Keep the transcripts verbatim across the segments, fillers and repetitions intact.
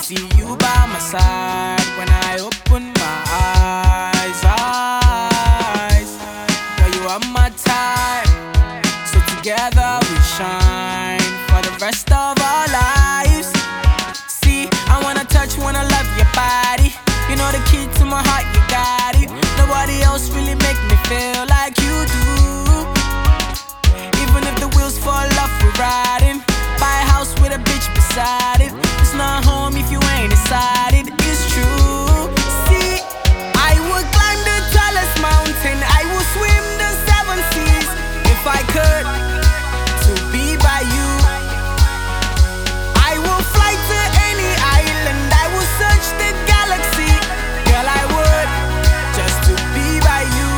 see you by my side when I open my eyes, eyes. Girl, you are my type, so together we shine for the rest of our lives. See, I wanna touch, wanna love your body. You know the key to my heart, you got it. Nobody else really make me feel like you do. Even if the wheels fall off, we're riding. Buy a house with a bitch beside it. It's not home if you ain't inside it. It's true. See, I would climb the tallest mountain, I will swim the seven seas if I could, to be by you. I will fly to any island, I will search the galaxy. Girl, I would, just to be by you.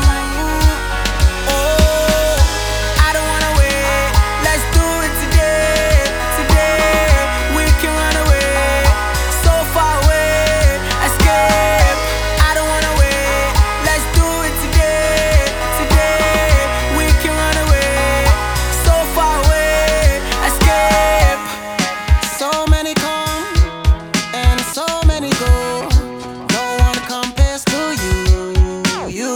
Oh, I don't wanna wait, let's do it today. Today, we can run away, so far away, escape. I don't wanna wait, let's do it today. Today, we can run away, so far away, escape. So many come and so many go. No one compares to you. You,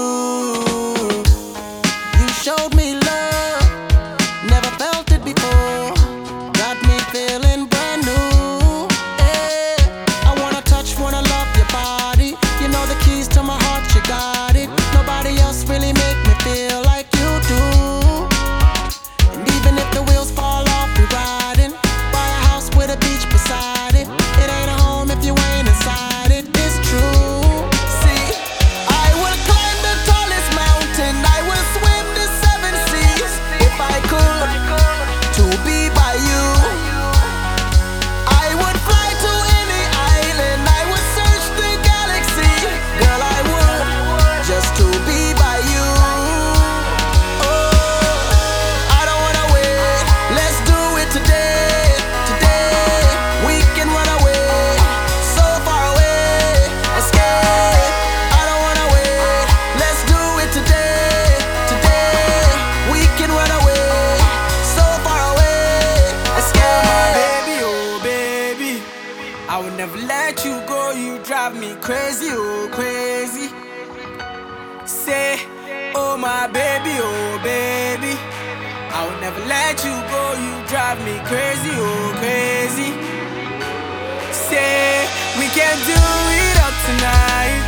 you showed me love, never felt it before. Got me feeling brand new. Eh, I wanna touch, wanna love your body. You know the keys to my heart, you got it. Nobody else really make me feel like you do. And even if the wheels fall off, we riding. Buy a house with a beach beside it. It ain't a home if you ain't inside it. It's true. See, I will climb the tallest mountain, I will swim the seven seas if I could, to be by you. I would fly to any island, I would search the galaxy. Girl, I would, just to be by you. Oh, I don't wanna wait, let's do it today. Today, we can run away, so far away, escape. I don't wanna wait, let's do it today. Today, we can run away, so far away, escape. Baby, oh baby, I would never let you go. You drive me crazy, oh crazy. Say, oh my baby, oh baby, I would never let you go. You drive me crazy, oh crazy. Say, we can do it up tonight.